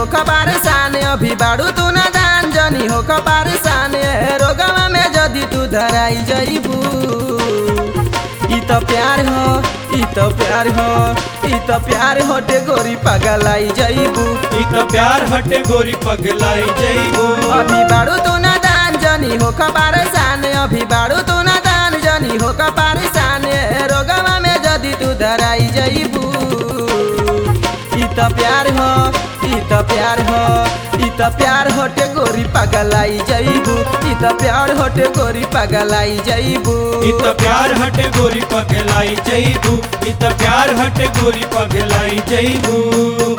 हो परेशान अभी बाड़ू तू ना दान जनी हो परेशान रोगवा में जदी तू धराई जईबू ई तो प्यार हो ई तो प्यार हो ई तो प्यार होटे गोरी पगलाई जईबू ई तो प्यार हटे गोरी पगलाई जईबू अभी बाड़ू तू ना दान जनी हो परेशान अभी बाड़ू तू ना दान जनी हो परेशान रोगवा में जदी तू धराई जईबू ई तो प्यार हो ई तो प्यार हो ई तो प्यार होटे गोरी पगलाई जईबू ई तो प्यार होटे गोरी पगलाई जईबू ई तो प्यार हटे गोरी पगलाई जईबू ई तो प्यार हटे गोरी पगलाई जईबू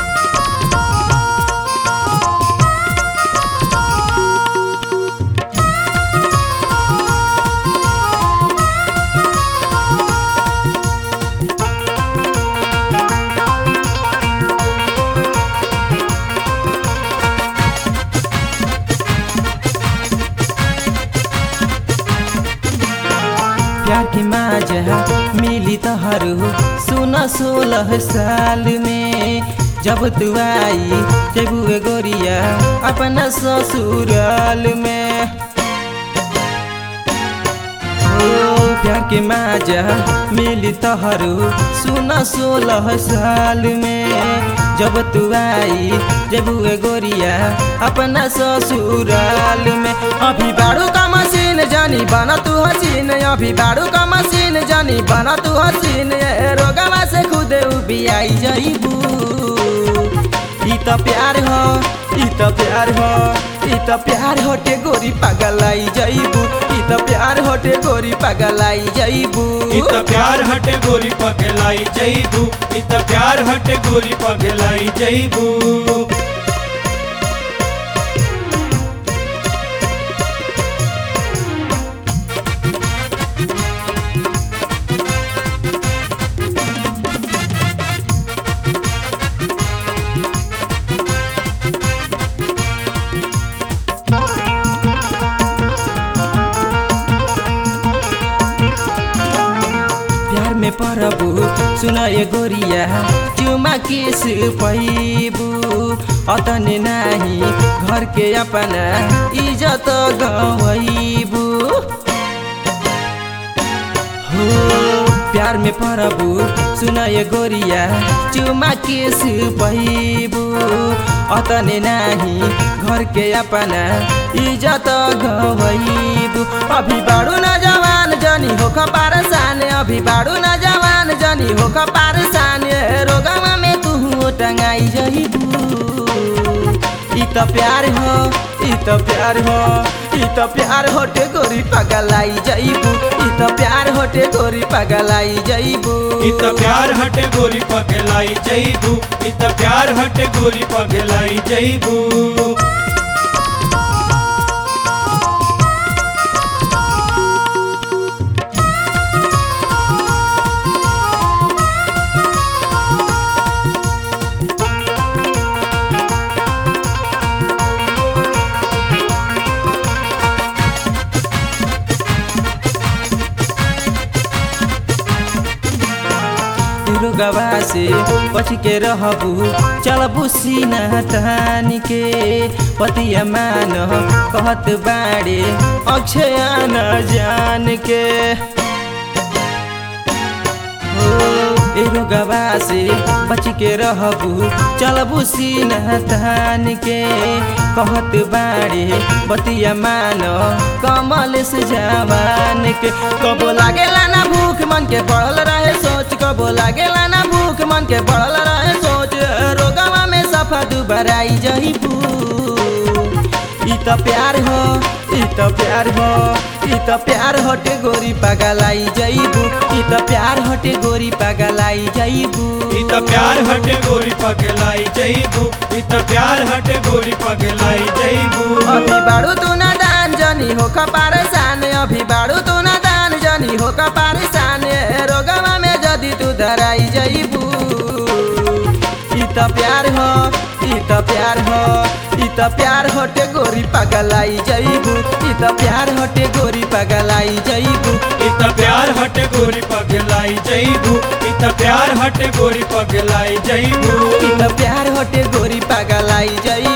प्यार की माजा मिली तहरू सुन 16 साल में जब तू आई जबुए गोरिया अपना ससुराल में प्यार के माजा मिली तहरू सुन 16 साल में जब तू आई जबुए गोरिया अपना ससुराल में अभी बाड़ू का मशीन जानी बना तू हसीन अभी बाड़ू का मशीन जानी बना तू हसीन रोगवा से खुद उबियाई जईबू ई तो प्यार हो ई तो प्यार हो ई तो प्यार होटे गोरी पगलाई जईबू ई तो प्यार होटे गोरी पगलाई जईबू ई तो प्यार हटे गोरी पगलाई जईबू ई तो प्यार हटे गोरी पगलाई जईबू प्यार में परबू सुना ये गोरिया चुमा किस पैबू अतने नाही घर के अपना इज्जत गवैबू हो प्यार में परबू सुना ये गोरिया चुमा किस पैबू अतने नाही घर के अपना इज्जत गवैबू अभी बाड़ू ना जवान जनी हो परेशान अभी बाड़ू ना जवान जनी हो परेशान रोगवा में तू टंगाई जईबू ई तो प्यार हो ई तो प्यार हो ई तो प्यार होटे गोरी पगलाई जईबू ई तो प्यार होटे गोरी पगलाई जईबू ई तो प्यार हटे गोरी पगलाई जईबू ई तो प्यार हटे गोरी पगलाई जईबू रोगवा से बच के रहबू चलबू सीना तान के पतिया मान कहत बाड़े अक्षय न जान के रोगवा से बच के रहबू चलबू सीना तान के कहत बाड़े बतिया मान कमल से जवान के कबो लागेला ना भूख मन के पड़ल रहे सोच कबो लागेला ना भूख मन के पड़ल रहे सोच रोगवा में सफा दुबराई जईबू ई तो प्यार हो ई तो प्यार हो ई तो प्यार होटे गोरी पगलाई जईबू ई तो प्यार होटे गोरी पगलाई जईबू ई तो प्यार हटे गोरी पगलाई जईबू ई तो प्यार हटे गोरी पगलाई जईबू अभी बाड़ू तू ना दान जनी हो परेशान अभी बाड़ू तू ना दान जनी हो परेशान रोगवा में जदी तू धराई जईबू ई तो प्यार हो ई तो प्यार हो ई तो प्यार होटे गोरी पगलाई जईबू ई तो प्यार होटे गोरी पगलाई जईबू ई इत प्यार हटे गोरी पगलाई जईबू इत प्यार हटे गोरी पगलाई जईबू इ त प्यार हटे गोरी पागलाई जई